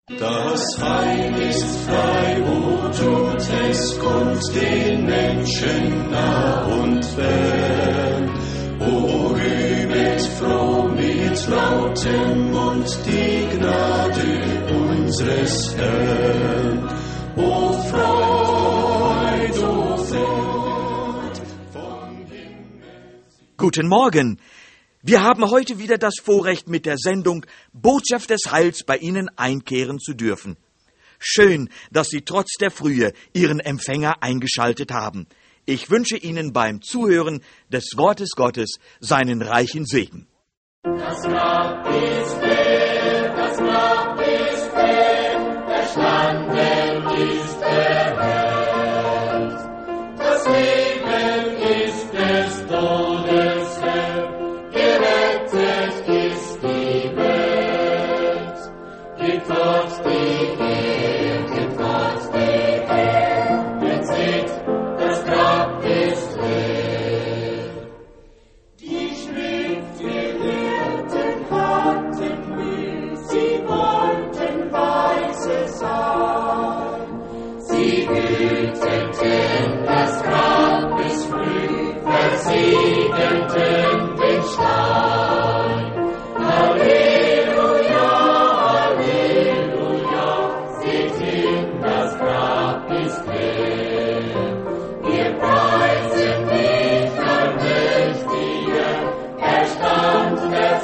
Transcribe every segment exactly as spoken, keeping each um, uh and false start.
Das Heil ist frei, o tut es kommt den Menschen nah und fern. O rühmet froh mit lautem Mund die Gnade unseres Herrn. O Freud, o Freud vom Himmel. Guten Morgen! Wir haben heute wieder das Vorrecht, mit der Sendung Botschaft des Heils bei Ihnen einkehren zu dürfen. Schön, dass Sie trotz der Frühe Ihren Empfänger eingeschaltet haben. Ich wünsche Ihnen beim Zuhören des Wortes Gottes seinen reichen Segen. Das Grab ist leer, das Grab ist leer, erstanden ist der Herr. Das Leben ist des Todes Herr, gerettet ist die Welt. Geht fort die Ehe, geht fort die Ehe, jetzt seht, das Grab ist leer. Die Schriftgelehrten hatten Mühe, sie wollten weise sein. Sie hüteten das Grab bis früh, versiegelten den Stein. Halleluja, Halleluja, seht hin, das Grab ist leer. Wir preisen dich, Allmächtiger, erstand der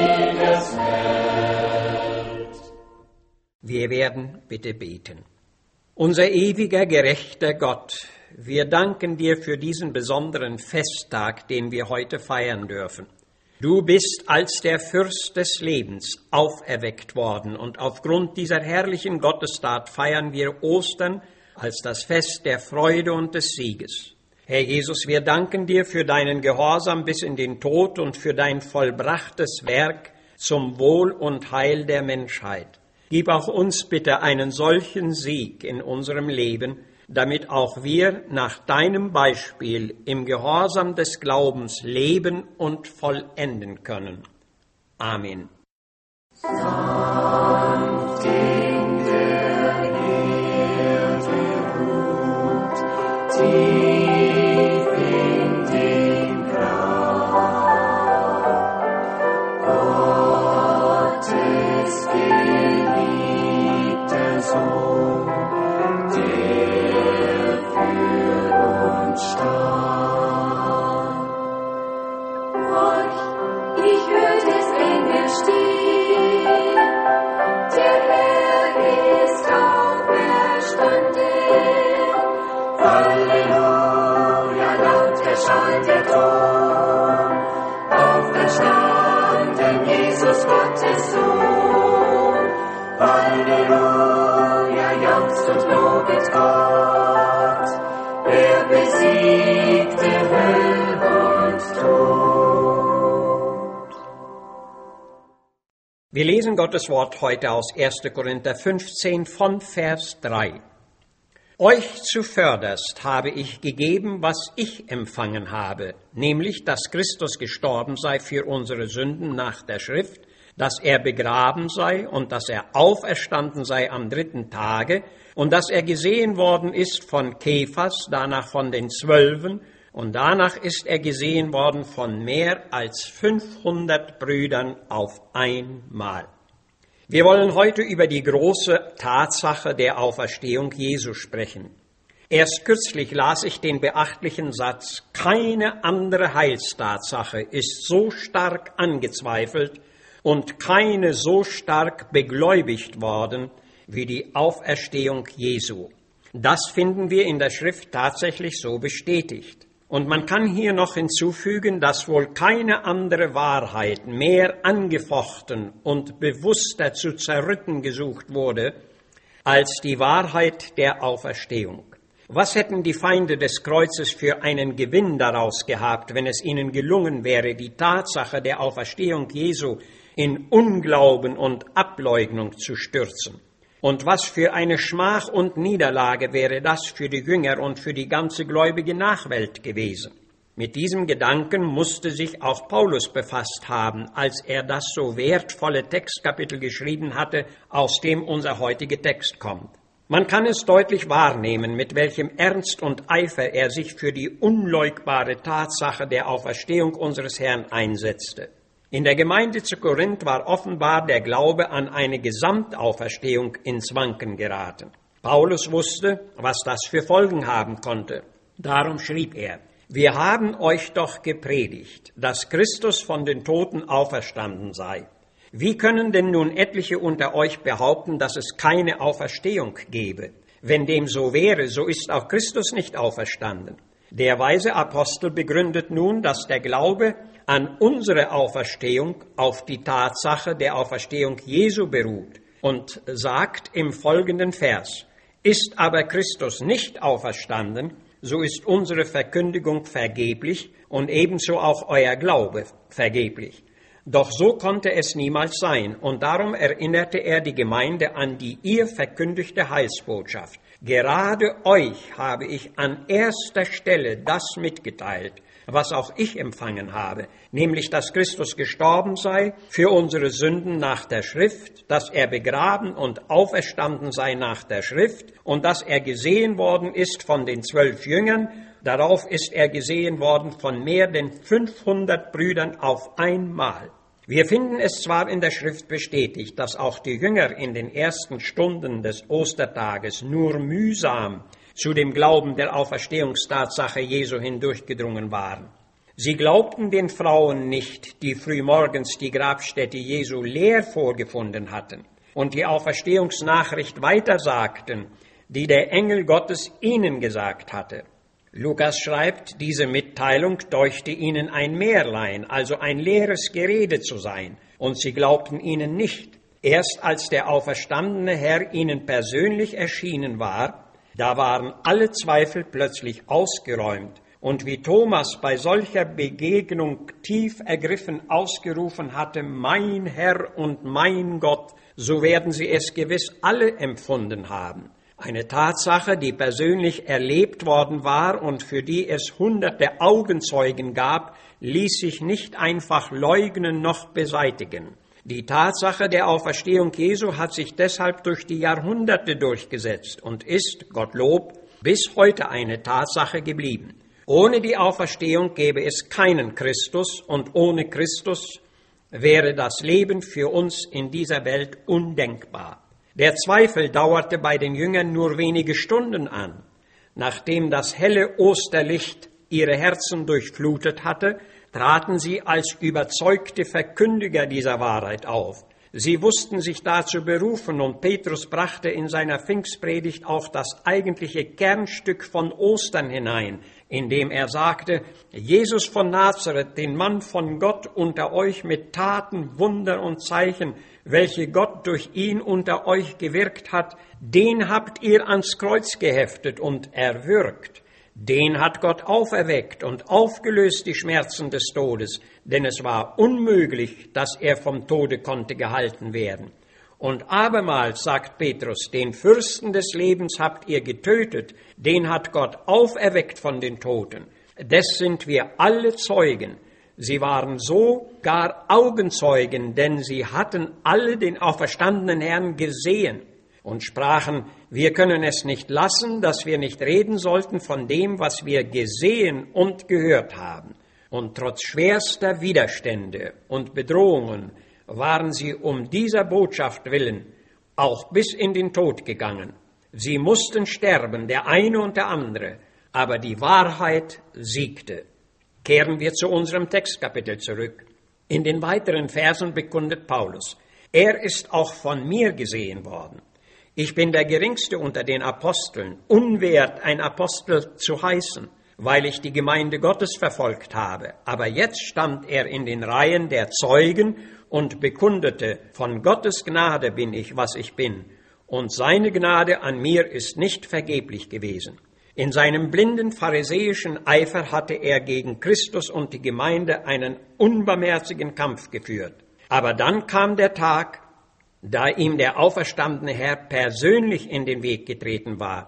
Siegesheld. Wir werden bitte beten. Unser ewiger, gerechter Gott, wir danken dir für diesen besonderen Festtag, den wir heute feiern dürfen. Du bist als der Fürst des Lebens auferweckt worden und aufgrund dieser herrlichen Gottestat feiern wir Ostern als das Fest der Freude und des Sieges. Herr Jesus, wir danken dir für deinen Gehorsam bis in den Tod und für dein vollbrachtes Werk zum Wohl und Heil der Menschheit. Gib auch uns bitte einen solchen Sieg in unserem Leben, damit auch wir nach deinem Beispiel im Gehorsam des Glaubens leben und vollenden können. Amen. Sanft in der Erde ruht, tief in den Grab, Gottes geliebter Sohn, der für uns starb. Horch, ich hört es Engel stehen, der Herr ist auferstanden. Halleluja, laut erschallt der Ton, auferstanden, Jesus Gottes Sohn. Halleluja, jauchzt und lobet Gott, er besiegte Hölle und Tod. Wir lesen Gottes Wort heute aus erster Korinther fünfzehn von Vers drei. Euch zuvörderst habe ich gegeben, was ich empfangen habe, nämlich, dass Christus gestorben sei für unsere Sünden nach der Schrift, dass er begraben sei und dass er auferstanden sei am dritten Tage und dass er gesehen worden ist von Kephas, danach von den Zwölfen und danach ist er gesehen worden von mehr als fünfhundert Brüdern auf einmal. Wir wollen heute über die große Tatsache der Auferstehung Jesu sprechen. Erst kürzlich las ich den beachtlichen Satz, keine andere Heilstatsache ist so stark angezweifelt und keine so stark begläubigt worden wie die Auferstehung Jesu. Das finden wir in der Schrift tatsächlich so bestätigt. Und man kann hier noch hinzufügen, dass wohl keine andere Wahrheit mehr angefochten und bewusster zu zerrütten gesucht wurde, als die Wahrheit der Auferstehung. Was hätten die Feinde des Kreuzes für einen Gewinn daraus gehabt, wenn es ihnen gelungen wäre, die Tatsache der Auferstehung Jesu in Unglauben und Ableugnung zu stürzen? Und was für eine Schmach und Niederlage wäre das für die Jünger und für die ganze gläubige Nachwelt gewesen? Mit diesem Gedanken musste sich auch Paulus befasst haben, als er das so wertvolle Textkapitel geschrieben hatte, aus dem unser heutiger Text kommt. Man kann es deutlich wahrnehmen, mit welchem Ernst und Eifer er sich für die unleugbare Tatsache der Auferstehung unseres Herrn einsetzte. In der Gemeinde zu Korinth war offenbar der Glaube an eine Gesamtauferstehung ins Wanken geraten. Paulus wusste, was das für Folgen haben konnte. Darum schrieb er: Wir haben euch doch gepredigt, dass Christus von den Toten auferstanden sei. Wie können denn nun etliche unter euch behaupten, dass es keine Auferstehung gebe? Wenn dem so wäre, so ist auch Christus nicht auferstanden. Der weise Apostel begründet nun, dass der Glaube an unsere Auferstehung auf die Tatsache der Auferstehung Jesu beruht und sagt im folgenden Vers: Ist aber Christus nicht auferstanden, so ist unsere Verkündigung vergeblich und ebenso auch euer Glaube vergeblich. Doch so konnte es niemals sein, und darum erinnerte er die Gemeinde an die ihr verkündigte Heilsbotschaft. Gerade euch habe ich an erster Stelle das mitgeteilt, was auch ich empfangen habe, nämlich, dass Christus gestorben sei für unsere Sünden nach der Schrift, dass er begraben und auferstanden sei nach der Schrift und dass er gesehen worden ist von den zwölf Jüngern. Darauf ist er gesehen worden von mehr denn fünfhundert Brüdern auf einmal. Wir finden es zwar in der Schrift bestätigt, dass auch die Jünger in den ersten Stunden des Ostertages nur mühsam zu dem Glauben der Auferstehungstatsache Jesu hindurchgedrungen waren. Sie glaubten den Frauen nicht, die frühmorgens die Grabstätte Jesu leer vorgefunden hatten und die Auferstehungsnachricht weitersagten, die der Engel Gottes ihnen gesagt hatte. Lukas schreibt, diese Mitteilung deuchte ihnen ein Märlein, also ein leeres Gerede zu sein, und sie glaubten ihnen nicht. Erst als der auferstandene Herr ihnen persönlich erschienen war, da waren alle Zweifel plötzlich ausgeräumt, und wie Thomas bei solcher Begegnung tief ergriffen ausgerufen hatte: Mein Herr und mein Gott, so werden sie es gewiss alle empfunden haben. Eine Tatsache, die persönlich erlebt worden war und für die es hunderte Augenzeugen gab, ließ sich nicht einfach leugnen noch beseitigen. Die Tatsache der Auferstehung Jesu hat sich deshalb durch die Jahrhunderte durchgesetzt und ist, Gottlob, bis heute eine Tatsache geblieben. Ohne die Auferstehung gäbe es keinen Christus, und ohne Christus wäre das Leben für uns in dieser Welt undenkbar. Der Zweifel dauerte bei den Jüngern nur wenige Stunden an. Nachdem das helle Osterlicht ihre Herzen durchflutet hatte, traten sie als überzeugte Verkündiger dieser Wahrheit auf. Sie wussten sich dazu berufen, und Petrus brachte in seiner Pfingstpredigt auch das eigentliche Kernstück von Ostern hinein, indem er sagte: Jesus von Nazareth, den Mann von Gott unter euch mit Taten, Wunder und Zeichen, welche Gott durch ihn unter euch gewirkt hat, den habt ihr ans Kreuz geheftet und erwürgt. Den hat Gott auferweckt und aufgelöst die Schmerzen des Todes, denn es war unmöglich, dass er vom Tode konnte gehalten werden. Und abermals sagt Petrus: Den Fürsten des Lebens habt ihr getötet, den hat Gott auferweckt von den Toten. Des sind wir alle Zeugen. Sie waren sogar Augenzeugen, denn sie hatten alle den auferstandenen Herrn gesehen und sprachen: Wir können es nicht lassen, dass wir nicht reden sollten von dem, was wir gesehen und gehört haben. Und trotz schwerster Widerstände und Bedrohungen waren sie um dieser Botschaft willen auch bis in den Tod gegangen. Sie mussten sterben, der eine und der andere, aber die Wahrheit siegte. Kehren wir zu unserem Textkapitel zurück. In den weiteren Versen bekundet Paulus: Er ist auch von mir gesehen worden. Ich bin der Geringste unter den Aposteln, unwert, ein Apostel zu heißen, weil ich die Gemeinde Gottes verfolgt habe. Aber jetzt stand er in den Reihen der Zeugen und bekundete: Von Gottes Gnade bin ich, was ich bin, und seine Gnade an mir ist nicht vergeblich gewesen. In seinem blinden pharisäischen Eifer hatte er gegen Christus und die Gemeinde einen unbarmherzigen Kampf geführt. Aber dann kam der Tag, da ihm der auferstandene Herr persönlich in den Weg getreten war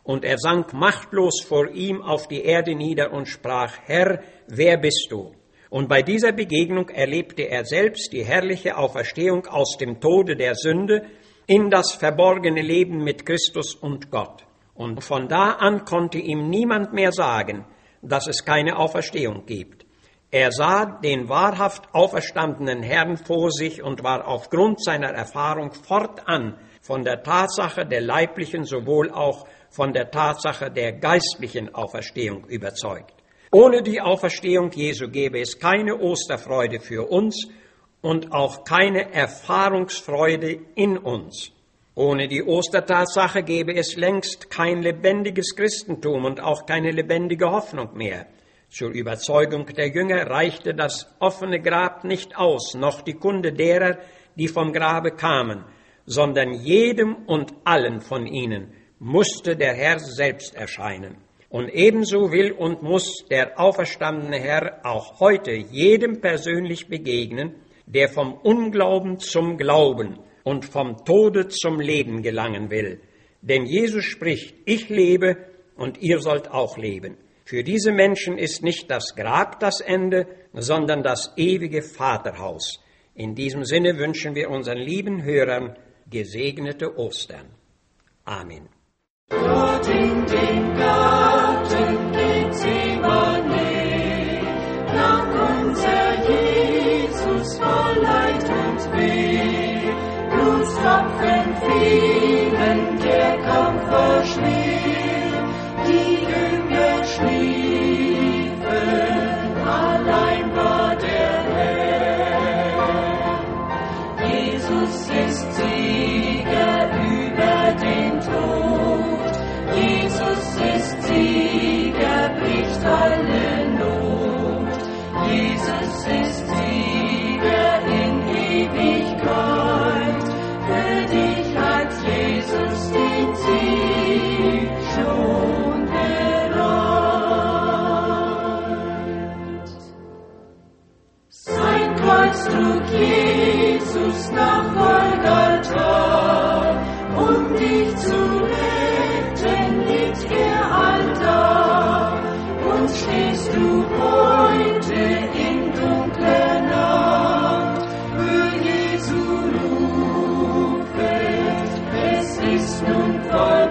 und er sank machtlos vor ihm auf die Erde nieder und sprach, Herr, wer bist du? Und bei dieser Begegnung erlebte er selbst die herrliche Auferstehung aus dem Tode der Sünde in das verborgene Leben mit Christus und Gott. Und von da an konnte ihm niemand mehr sagen, dass es keine Auferstehung gibt. Er sah den wahrhaft auferstandenen Herrn vor sich und war aufgrund seiner Erfahrung fortan von der Tatsache der leiblichen sowohl auch von der Tatsache der geistlichen Auferstehung überzeugt. Ohne die Auferstehung Jesu gäbe es keine Osterfreude für uns und auch keine Erfahrungsfreude in uns. Ohne die Ostertatsache gäbe es längst kein lebendiges Christentum und auch keine lebendige Hoffnung mehr. Zur Überzeugung der Jünger reichte das offene Grab nicht aus, noch die Kunde derer, die vom Grabe kamen, sondern jedem und allen von ihnen musste der Herr selbst erscheinen. Und ebenso will und muss der auferstandene Herr auch heute jedem persönlich begegnen, der vom Unglauben zum Glauben und vom Tode zum Leben gelangen will. Denn Jesus spricht, ich lebe und ihr sollt auch leben. Für diese Menschen ist nicht das Grab das Ende, sondern das ewige Vaterhaus. In diesem Sinne wünschen wir unseren lieben Hörern gesegnete Ostern. Amen. Dort in dem Garten Gethsemane lag unser Jesus voll Leid und Weh. Blutstropfen fielen, der Kampf war schwer, die Jünger schliefen, allein war der Herr. Jesus ist Sieger über den Tod, Jesus ist Sieger, bricht alle Not, Jesus ist Sieger in Ewigkeit, für dich hat Jesus den Sieg schon bereit. Sein Kreuz trug Jesus nach Golgatha, um dich zu retten, liegt er allda. Und stehst du heute in dunkler Nacht, hör Jesu rufet, es ist nun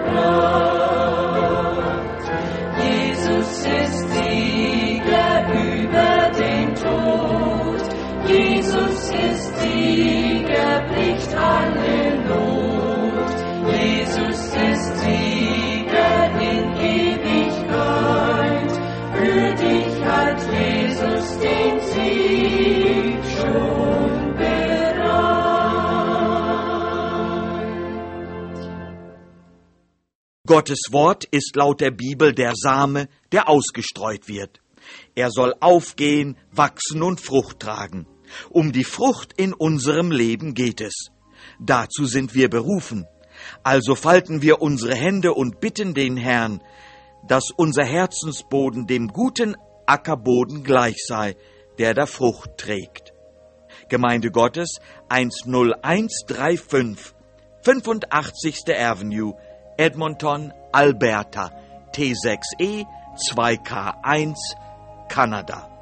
vollbracht. Jesus ist Sieger über den Tod, Jesus ist Sieger, bricht alle Not, Jesus ist Sieger in Ewigkeit, für dich hat Jesus den Sieg schon bereit. Gottes Wort ist laut der Bibel der Same, der ausgestreut wird. Er soll aufgehen, wachsen und Frucht tragen. Um die Frucht in unserem Leben geht es. Dazu sind wir berufen. Also falten wir unsere Hände und bitten den Herrn, dass unser Herzensboden dem guten Ackerboden gleich sei, der da Frucht trägt. Gemeinde Gottes eins null eins drei fünf, fünfundachtzigste Avenue, Edmonton, Alberta, T sechs E zwei K eins, Kanada.